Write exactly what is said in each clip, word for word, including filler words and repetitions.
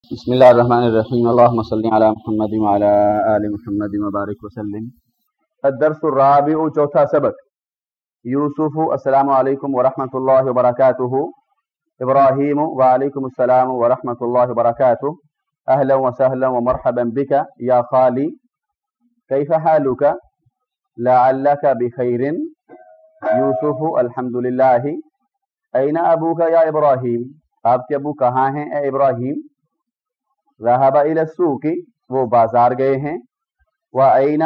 بسم اللہ الرحمن الرحیم اللہم صلی علی محمد وعلی آل محمد وبارک وسلم۔ الدرس الرابع، چوتھا سبق۔ یوسف السلام علیکم ورحمۃ اللہ وبرکاتہ، ابراہیم وعلیکم السلام ورحمۃ اللہ وبرکاتہ، اہلا وسہلا ومرحبا بک یا خالی، کیف حالک لعلک بخیر، یوسف الحمد للہ، این ابوک یا ابراہیم، آپ کے ابو کہاں ہیں اے ابراہیم؟ ذهب الى السوق، وہ بازار گئے ہیں۔ وأين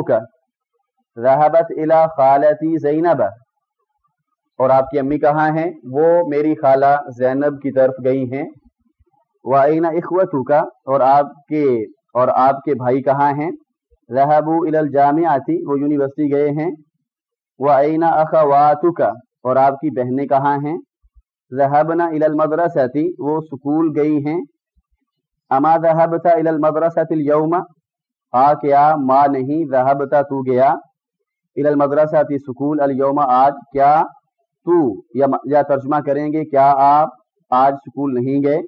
أمك؟ ذهبت الى خالتي زینب، اور آپ کی امی کہاں ہیں؟ وہ میری خالہ زینب کی طرف گئی ہیں۔ وأين إخوتك؟ اور آپ کے اور آپ کے بھائی کہاں ہیں؟ ذهبوا الى الجامعة، وہ یونیورسٹی گئے ہیں۔ وأين أخواتك؟ اور آپ کی بہنیں کہاں ہیں؟ ذهبنا الى المدرسة، وہ سکول گئی ہیں۔ اما ذهبت الى المدرسة اليوم؟ ہاں کیا، ما نہیں، ذهبت تو گیا، الى المدرسة سکول، اليوم آج، کیا تو یا, یا ترجمہ کریں گے کیا آپ آج سکول نہیں گئے؟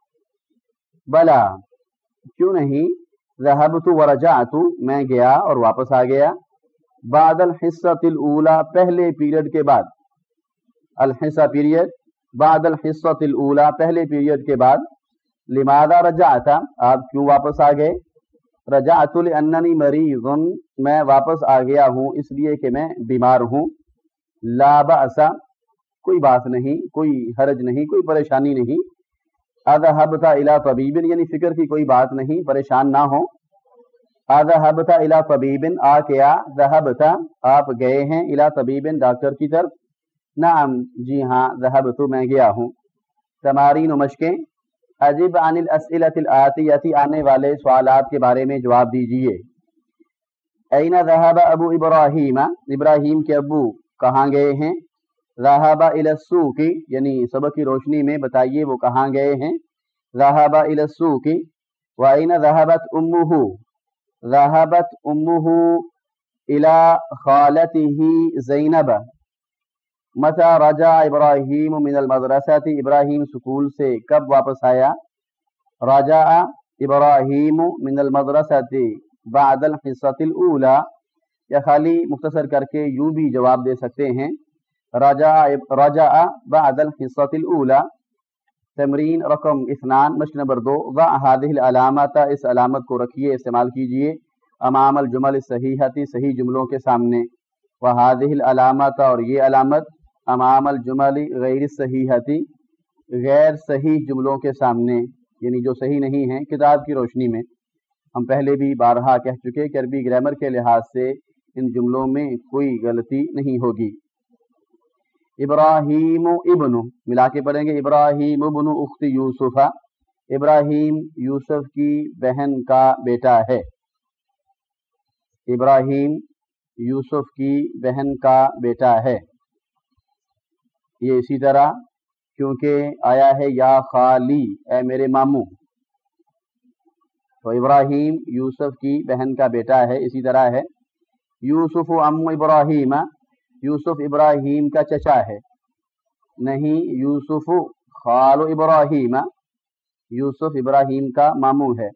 بلا، کیوں نہیں، ذهبت ورجعت، میں گیا اور واپس آ گیا۔ بعد الحصة الاولى، پہلے پیریڈ کے بعد، الحصہ پیریڈ، بعد الحصة الاولى، پہلے پیریڈ کے بعد۔ لماذا رجعت؟ آپ کیوں واپس آ گئے؟ رجعت لأننی مریض، میں واپس آ گیا ہوں اس لیے کہ میں بیمار ہوں۔ لا بأس، کوئی بات نہیں، کوئی حرج نہیں، کوئی پریشانی نہیں۔ اذهبت الى طبیب، یعنی فکر کی کوئی بات نہیں، پریشان نہ ہو۔ اذهبت الى طبیب، آ کیا، ذهبت آپ گئے ہیں، الى طبیب ڈاکٹر کی طرف۔ نعم، جی ہاں، ذهبت میں گیا ہوں۔ تمارین و مشقیں، اجب عن الاسئلة الآتیۃ، آنے والے سوالات کے بارے میں جواب دیجئے۔ این ذهب ابو ابراہیم، ابراہیم کے ابو کہاں گئے ہیں؟ ذهب الى السوق، یعنی سبق کی روشنی میں بتائیے وہ کہاں گئے ہیں۔ ذهب الى السوق۔ وأين ذهبت امه؟ ذهبت امه الى خالته زینب۔ متى رجع ابراہیم من المدرسة، ابراہیم سکول سے کب واپس آیا؟ رجع ابراہیم من المدرسة بعد الحصة الاولى، یا خالی مختصر کر کے یوں بھی جواب دے سکتے ہیں، رجع رجع بعد الحصة الاولى۔ تمرین رقم اثنان، مشق نمبر دو، ضع هذه العلامات، اس علامت کو رکھیے، استعمال کیجئے، امام الجمل الصحیحۃ، صحیح جملوں کے سامنے۔ وهذه العلامات، اور یہ علامت، امام الجمل غیر الصحیحۃ، غیر صحیح جملوں کے سامنے، یعنی جو صحیح نہیں ہیں، کتاب کی روشنی میں۔ ہم پہلے بھی بارہا کہہ چکے کہ عربی گرامر کے لحاظ سے ان جملوں میں کوئی غلطی نہیں ہوگی۔ ابراہیم ابن، ملا کے پڑھیں گے، ابراہیم ابن اخت یوسف، ابراہیم یوسف کی بہن کا بیٹا ہے۔ ابراہیم یوسف کی بہن کا بیٹا ہے، یہ اسی طرح کیونکہ آیا ہے یا خالی، اے میرے ماموں، تو ابراہیم یوسف کی بہن کا بیٹا ہے، اسی طرح ہے۔ یوسف ام ابراہیم، یوسف ابراہیم کا چچا ہے، نہیں، یوسف خال ابراہیم، یوسف ابراہیم کا ماموں ہے۔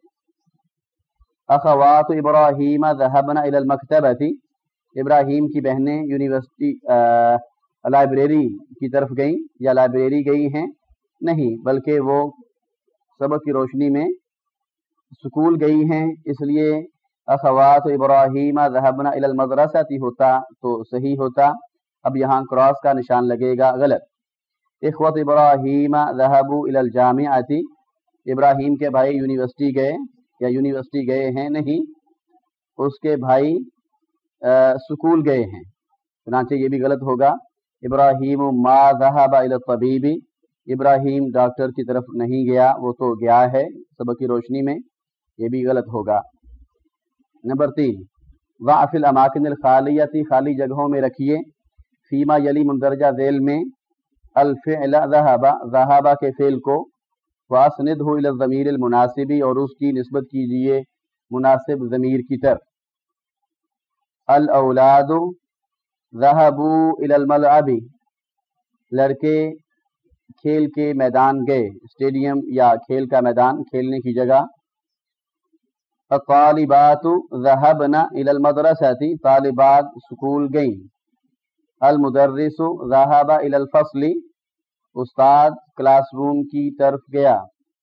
اخوات ابراہیم ذهبن الى المکتبۃ، ابراہیم کی بہنیں یونیورسٹی لائبریری کی طرف گئیں یا لائبریری گئی ہیں؟ نہیں، بلکہ وہ سبق کی روشنی میں سکول گئی ہیں، اس لیے اخوات ابراہیم ذهبن الى المدرسۃ ہوتا تو صحیح ہوتا۔ اب یہاں کراس کا نشان لگے گا، غلط۔ اخوت ابراہیم ذهبوا الى الجامعۃ، ابراہیم کے بھائی یونیورسٹی گئے یا یونیورسٹی گئے ہیں؟ نہیں، اس کے بھائی سکول گئے ہیں، چنانچہ یہ بھی غلط ہوگا۔ ابراہیم ما ذهب الى الطبیب، ابراہیم ڈاکٹر کی طرف نہیں گیا، وہ تو گیا ہے، سبق کی روشنی میں، یہ بھی غلط ہوگا۔ نمبر تین، ضع فی الاماکن الخالیۃ، خالی جگہوں میں رکھیے، فیما یلی مندرجہ ذیل میں، الفعل ذهب، ذهب کے فعل کو، واسندہ الی الضمیر المناسب، اور اس کی نسبت کیجئے مناسب ضمیر کی طرف۔ الاولاد ذهبوا الى الملعب، لڑکے کھیل کے میدان گئے، اسٹیڈیم یا کھیل کا میدان، کھیلنے کی جگہ. الطالبات ذهبن الى المدرسة، طالبات سکول گئیں. المدرس ذهب الى الفصل، استاد کلاس روم کی طرف گیا.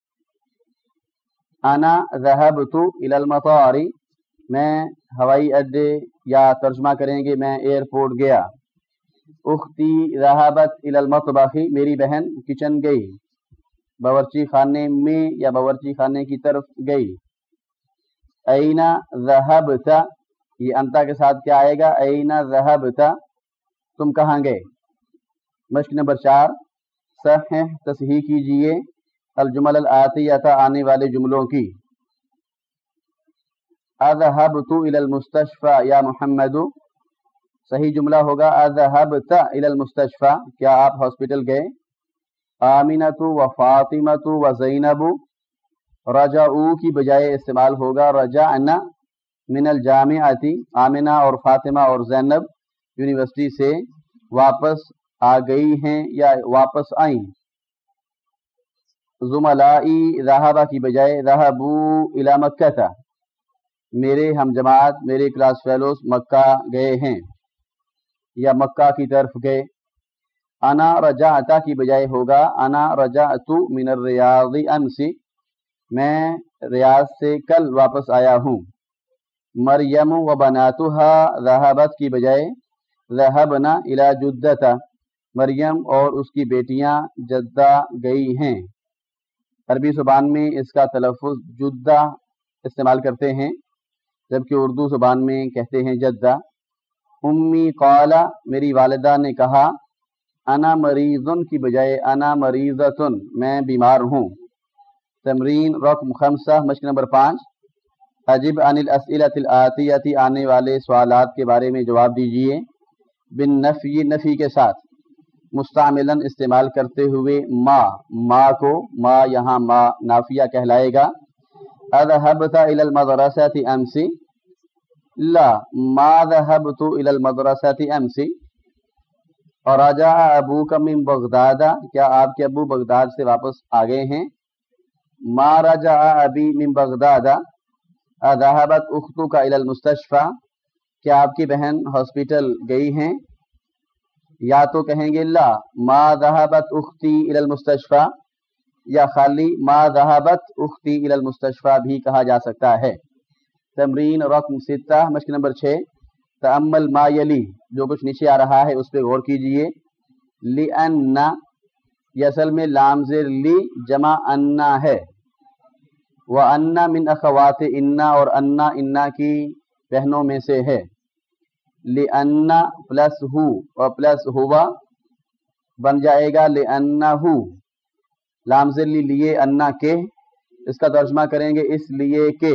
انا ذهبت الى المطار، میں ہوائی اڈے یا ترجمہ کریں گے میں ایئرپورٹ گیا. اختی ذهبت الى المطبخ، میری بہن کچن گئی، باورچی خانے میں یا باورچی خانے کی طرف گئی. اینا ذهبت، یہ انتا کے ساتھ کیا آئے گا؟ اینا ذهبت، تم کہاں گئے. مشق نمبر چار، صحیح تصحیح کیجئے الجمل الآتیہ، آنے والے جملوں کی. اذهبت الى المستشفى یا محمد، صحیح جملہ ہوگا اذهبت الى المستشفى، کیا آپ ہاسپٹل گئے. آمنۃ و فاطمۃ و زینب، رجعوا کی بجائے استعمال ہوگا رجعنا. من الجامعۃ، آمنہ اور فاطمہ اور زینب یونیورسٹی سے واپس آ گئی ہیں یا واپس آئیں. زملائی ذهب کی بجائے ذهبوا الى مکہ، میرے ہم جماعت میرے کلاس فیلوز مکہ گئے ہیں یا مکہ کی طرف گئے. انا رجعت کی بجائے ہوگا انا رجعت من الریاض امس، میں ریاض سے کل واپس آیا ہوں. مریم و بناتها ذهبت کی بجائے ذهبنا الى جدہ، مریم اور اس کی بیٹیاں جدہ گئی ہیں. عربی زبان میں اس کا تلفظ جدہ استعمال کرتے ہیں جبکہ اردو زبان میں کہتے ہیں جدہ. امی قالا، میری والدہ نے کہا. انا مریضن کی بجائے انا مریضتن، میں بیمار ہوں. تمرین رقم خمسہ، مشق نمبر پانچ. اجب عن الاسئلۃ الآتیہ، آنے والے سوالات کے بارے میں جواب دیجئے. بالنفی، نفی کے ساتھ. مستعملاً، استعمال کرتے ہوئے. ما، ما کو، ما یہاں ما نافیہ کہلائے گا. اذهبت الى المدرسة امس، لا ما ذهبت الى المدرسة امس. اور رجع ابوک من بغداد، کیا آپ کے ابو بغداد سے واپس آ گئے ہیں. ما رجع ابی من بغداد. ذهبت اختک الى المستشفى، کیا آپ کی بہن ہاسپٹل گئی ہیں. یا تو کہیں گے لا ما ذهبت اختی الى المستشفى، یا خالی ما ذهبت اختی الى المستشفى بھی کہا جا سکتا ہے. تمرین رقم ستہ، مشق نمبر چھ. تأمل ما یلی، جو کچھ نیچے آ رہا ہے اس پہ غور کیجئے. لِأَنَّ، یہ اصل میں لام زیر لی جمع انا ہے. وَأَنَّ من اخوات انا، اور انا انا کی بہنوں میں سے ہے. لِأَنَّ پلس ہو اور پلس ہوا بن جائے گا لِأَنَّهُ. لام زیر لی لیے انا کے، اس کا ترجمہ کریں گے اس لیے کہ.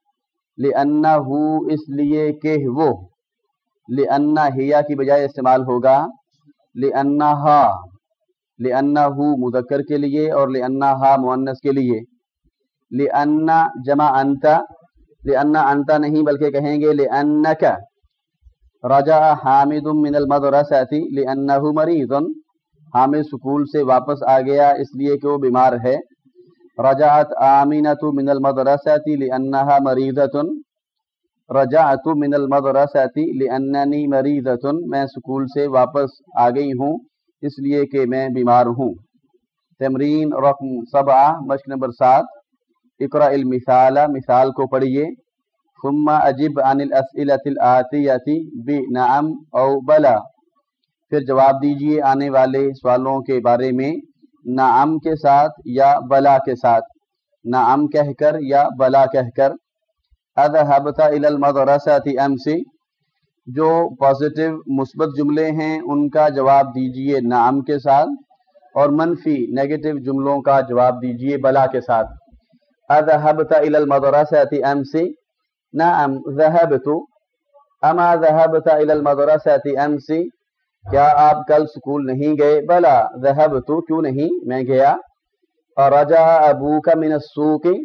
لِأَنَّهُ اس لیے کہ وہ. لِأَنَّ ہیا کی بجائے استعمال ہوگا لِأَنَّهَا، لِأَنَّهُ مذکر کے لیے اور لِأَنَّهَا مؤنث کے لیے. لِأَنَّ جمع انت، لِأَنَّ انت نہیں بلکہ کہیں گے لِأَنَّكَ. رجع حامد من المدرسة لِأَنَّهُ مریض، حامد سکول سے واپس آ گیا اس لیے کہ وہ بیمار ہے. رجعت آمنة من المدرسة لِأَنَّهَا مریضة. رجعت من المدرسة لأنني مریضة، میں سکول سے واپس آ گئی ہوں اس لیے کہ میں بیمار ہوں. تمرین رقم سبعہ، مشق نمبر سات. اقرأ المثال، مثال کو پڑھیے. ثم اجب عن الاسئلة الآتية بنعم او بلا، پھر جواب دیجئے آنے والے سوالوں کے بارے میں نعم کے ساتھ یا بلا کے ساتھ. نعم کہہ کر یا بلا کہہ کر. اذهبت الى المدرسة امس، جو پازیٹیو مثبت جملے ہیں ان کا جواب دیجئے نعم کے ساتھ، اور منفی نیگیٹو جملوں کا جواب دیجئے بلا کے ساتھ. اذهبت الى المدرسة امس، نعم ذهبت. اما ذهبت الى المدرسة امس، کیا آپ کل سکول نہیں گئے. بلا ذهبت، کیوں نہیں میں گیا. رجع ابوک من السوق،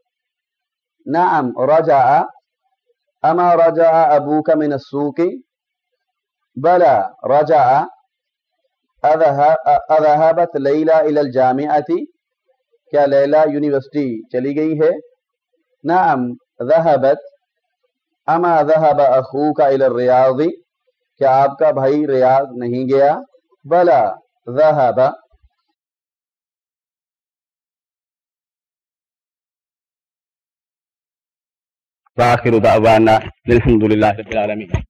نعم رجع. اما رجع ابوک من السوق، بلا رجع. اذهبت لیلہ الی الجامعۃ، کیا لیلہ یونیورسٹی چلی گئی ہے؟ نعم ذهبت. اما ذهب اخوک الی الریاض، کیا آپ کا بھائی ریاض نہیں گیا؟ بلا ذهب. وآخر دعوانا الحمد للہ رب العالمین.